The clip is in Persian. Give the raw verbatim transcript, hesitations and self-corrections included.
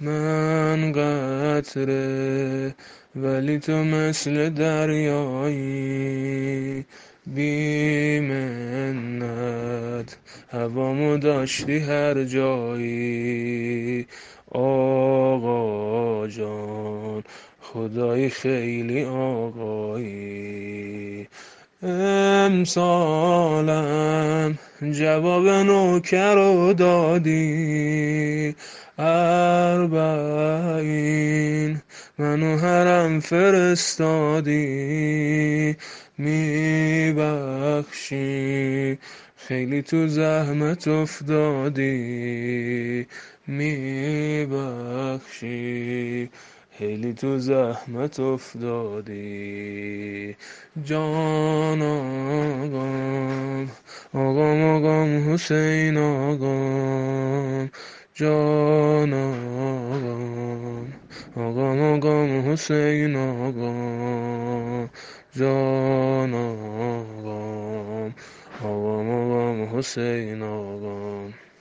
من قطره ولی تو مثل دریایی، بی منت هوامو داشتی هر جایی. آقا جان خدای خیلی آقایی. امسالم جواب نوکر رو دادی، اربعین منو حرم فرستادی. میبخشی خیلی تو زحمت افتادی، میبخشی خیلی تو زحمت افتادی. جان آقام، آقام آقام حسین آقام، جان آقام، آقام آقام حسین آقام، جان آقام، آقام آقام حسین آقام.